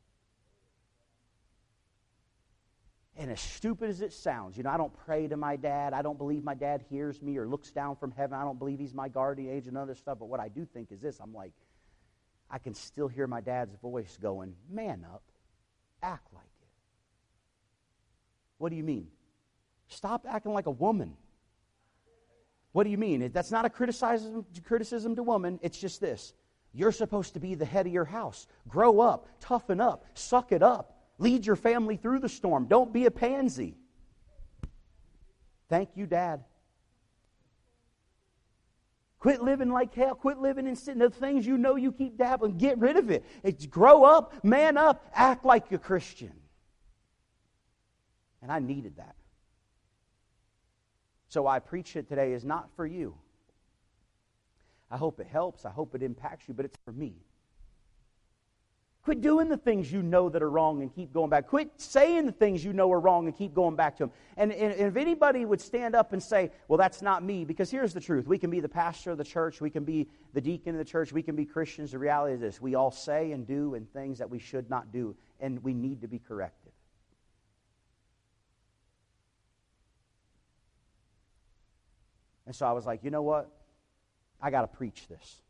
And as stupid as it sounds, you know, I don't pray to my dad. I don't believe my dad hears me or looks down from heaven. I don't believe he's my guardian angel and other stuff. But what I do think is this. I'm like, I can still hear my dad's voice going, man up, act like it. What do you mean? Stop acting like a woman. What do you mean? That's not a criticism, criticism to woman. It's just this. You're supposed to be the head of your house. Grow up, toughen up, suck it up. Lead your family through the storm. Don't be a pansy. Thank you, Dad. Quit living like hell. Quit living in sin. The things you know you keep dabbling. Get rid of it. It's grow up, man up, act like a Christian. And I needed that. So I preach it today is not for you. I hope it helps. I hope it impacts you, but it's for me. Quit doing the things you know that are wrong and keep going back. Quit saying the things you know are wrong and keep going back to them. And, and, and if anybody would stand up and say, well, that's not me, because here's the truth. We can be the pastor of the church. We can be the deacon of the church. We can be Christians. The reality is this. We all say and do and things that we should not do, and we need to be corrected. And so I was like, you know what? I got to preach this.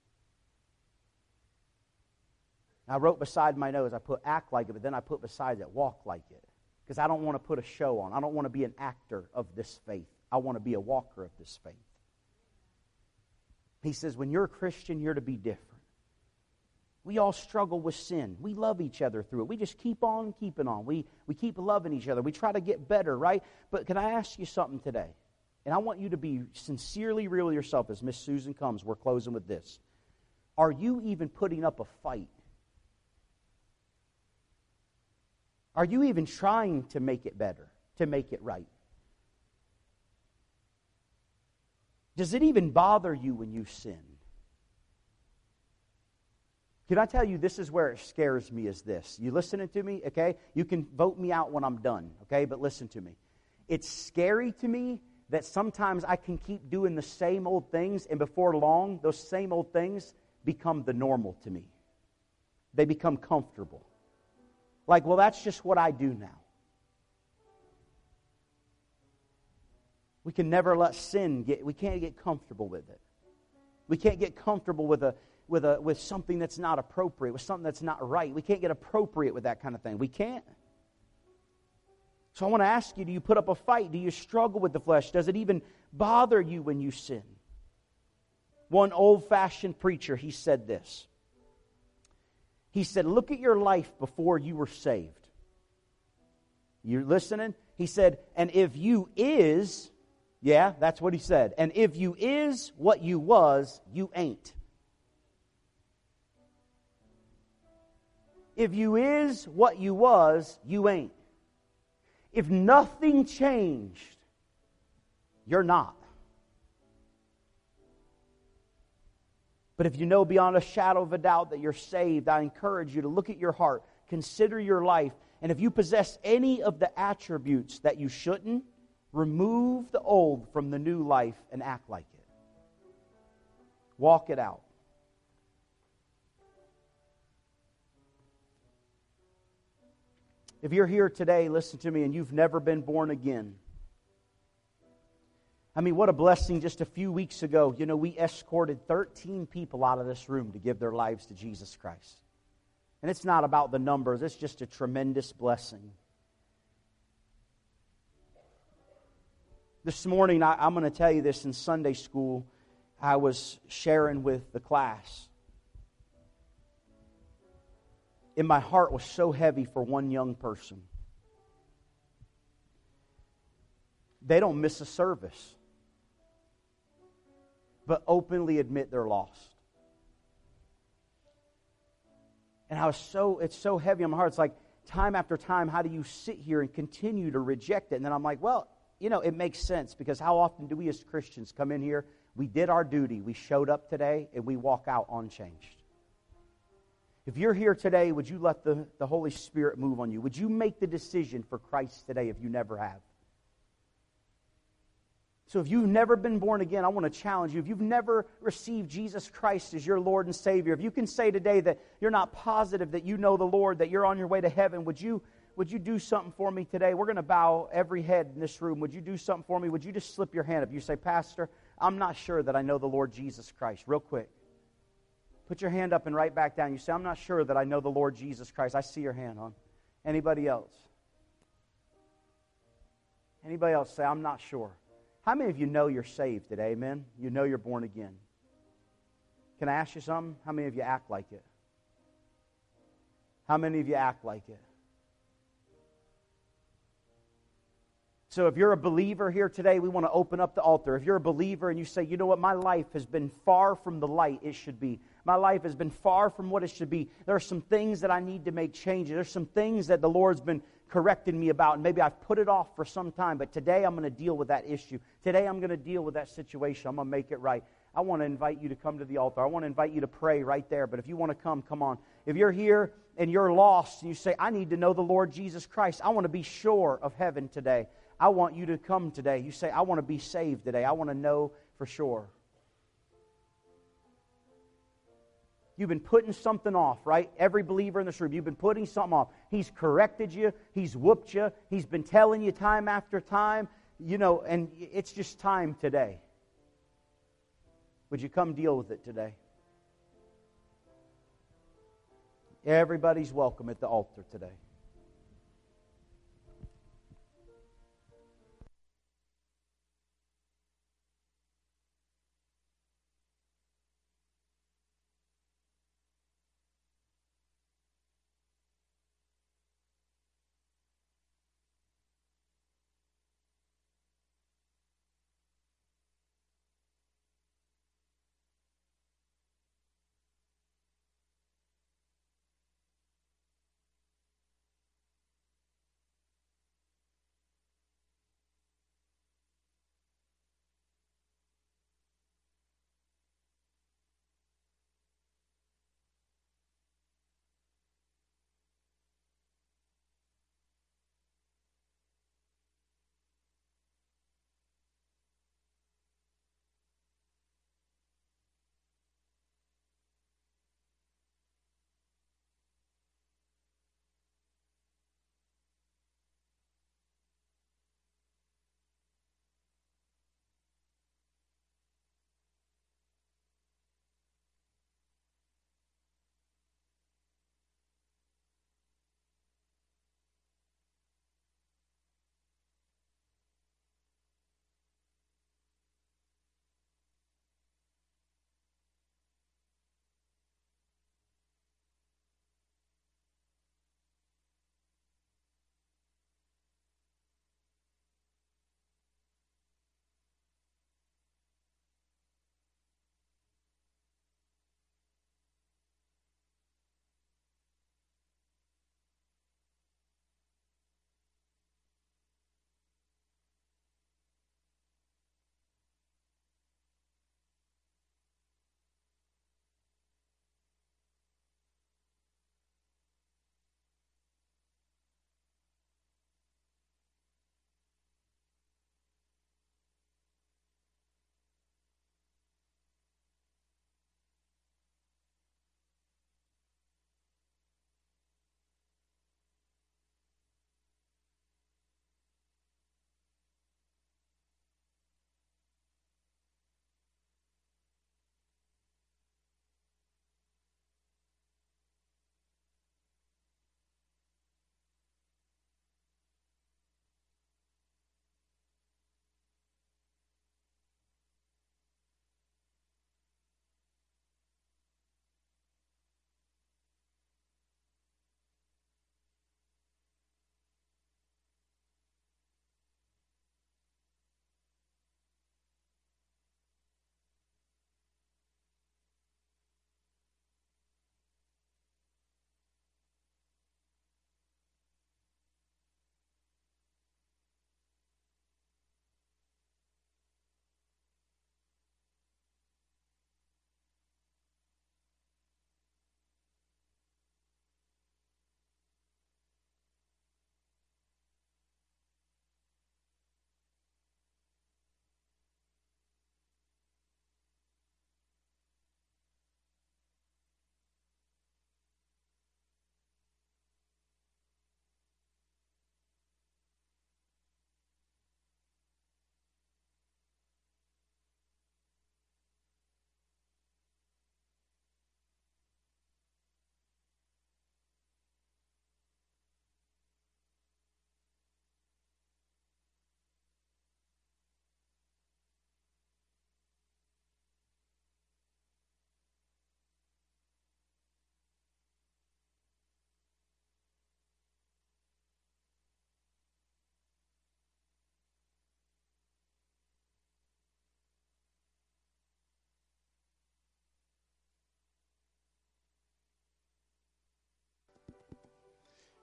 I wrote beside my notes, I put act like it, but then I put beside it, walk like it. Because I don't want to put a show on. I don't want to be an actor of this faith. I want to be a walker of this faith. He says, when you're a Christian, you're to be different. We all struggle with sin. We love each other through it. We just keep on keeping on. We, we keep loving each other. We try to get better, right? But can I ask you something today? And I want you to be sincerely real with yourself as Miss Susan comes. We're closing with this. Are you even putting up a fight? Are you even trying to make it better, to make it right? Does it even bother you when you sin? Can I tell you, this is where it scares me, is this. You listening to me, okay? You can vote me out when I'm done, okay? But listen to me. It's scary to me that sometimes I can keep doing the same old things, and before long, those same old things become the normal to me. They become comfortable. Like, well, that's just what I do now. We can never let sin get, we can't get comfortable with it. We can't get comfortable with a with a with something that's not appropriate, with something that's not right. We can't get appropriate with that kind of thing. We can't. So I want to ask you, do you put up a fight? Do you struggle with the flesh? Does it even bother you when you sin? One old-fashioned preacher, he said this. He said, look at your life before you were saved. You listening? He said, and if you is, yeah, that's what he said. And if you is what you was, you ain't. If you is what you was, you ain't. If nothing changed, you're not. But if you know beyond a shadow of a doubt that you're saved, I encourage you to look at your heart, consider your life, and if you possess any of the attributes that you shouldn't, remove the old from the new life and act like it. Walk it out. If you're here today, listen to me, and you've never been born again, I mean, what a blessing. Just a few weeks ago, you know, we escorted thirteen people out of this room to give their lives to Jesus Christ. And it's not about the numbers. It's just a tremendous blessing. This morning, I, I'm going to tell you this, in Sunday school, I was sharing with the class. And my heart was so heavy for one young person. They don't miss a service, but openly admit they're lost. And I was so, it's so heavy on my heart. It's like, time after time, how do you sit here and continue to reject it? And then I'm like, well, you know, it makes sense, because how often do we as Christians come in here, we did our duty, we showed up today, and we walk out unchanged? If you're here today, would you let the, the Holy Spirit move on you? Would you make the decision for Christ today if you never have? So if you've never been born again, I want to challenge you. If you've never received Jesus Christ as your Lord and Savior, if you can say today that you're not positive that you know the Lord, that you're on your way to heaven, would you would you do something for me today? We're going to bow every head in this room. Would you do something for me? Would you just slip your hand up? You say, Pastor, I'm not sure that I know the Lord Jesus Christ. Real quick. Put your hand up and right back down. You say, I'm not sure that I know the Lord Jesus Christ. I see your hand on. Anybody else? Anybody else say, I'm not sure? How many of you know you're saved today, amen? You know you're born again. Can I ask you something? How many of you act like it? How many of you act like it? So if you're a believer here today, we want to open up the altar. If you're a believer and you say, you know what, my life has been far from the light it should be. My life has been far from what it should be. There are some things that I need to make changes. There's some things that the Lord's been corrected me about, and maybe I've put it off for some time, but today I'm going to deal with that issue. Today I'm going to deal with that situation. I'm going to make it right. I want to invite you to come to the altar. I want to invite you to pray right there. But if you want to come, come on. If you're here and you're lost and you say, I need to know the Lord Jesus Christ. I want to be sure of heaven today. I want you to come today. You say, I want to be saved today. I want to know for sure. You've been putting something off, right? Every believer in this room, you've been putting something off. He's corrected you. He's whooped you. He's been telling you time after time. You know, and it's just time today. Would you come deal with it today? Everybody's welcome at the altar today.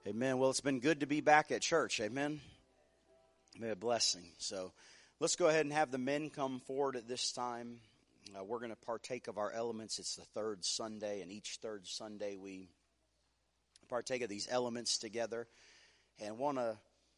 Amen. Well, it's been good to be back at church. Amen. May a blessing. So let's go ahead and have the men come forward at this time. Uh, we're going to partake of our elements. It's the third Sunday, and each third Sunday we partake of these elements together. And want to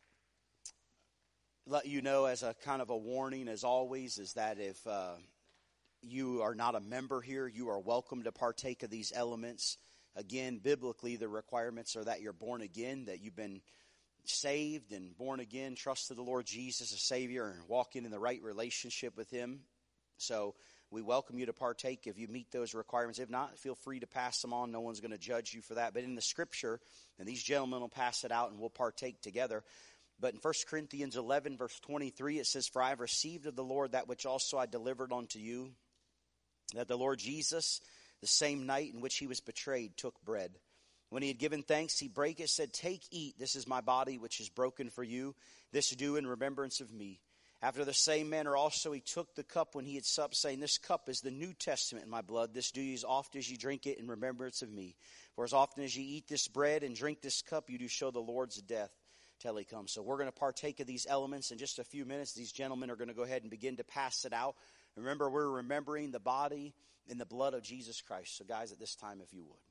let you know, as a kind of a warning, as always, is that if uh, you are not a member here, you are welcome to partake of these elements. Again, biblically, the requirements are that you're born again, that you've been saved and born again, trusted the Lord Jesus as Savior, and walking in the right relationship with Him. So we welcome you to partake if you meet those requirements. If not, feel free to pass them on. No one's going to judge you for that. But in the Scripture, and these gentlemen will pass it out and we'll partake together. But in First Corinthians eleven, verse twenty-three, it says, "For I have received of the Lord that which also I delivered unto you, that the Lord Jesus, the same night in which he was betrayed, took bread. When he had given thanks, he brake it, said, Take, eat, this is my body which is broken for you. This do in remembrance of me. After the same manner also he took the cup when he had supped, saying, This cup is the New Testament in my blood. This do ye as oft as ye drink it in remembrance of me. For as often as ye eat this bread and drink this cup, you do show the Lord's death till he comes." So we're going to partake of these elements in just a few minutes. These gentlemen are going to go ahead and begin to pass it out. Remember, we're remembering the body and the blood of Jesus Christ. So guys, at this time, if you would.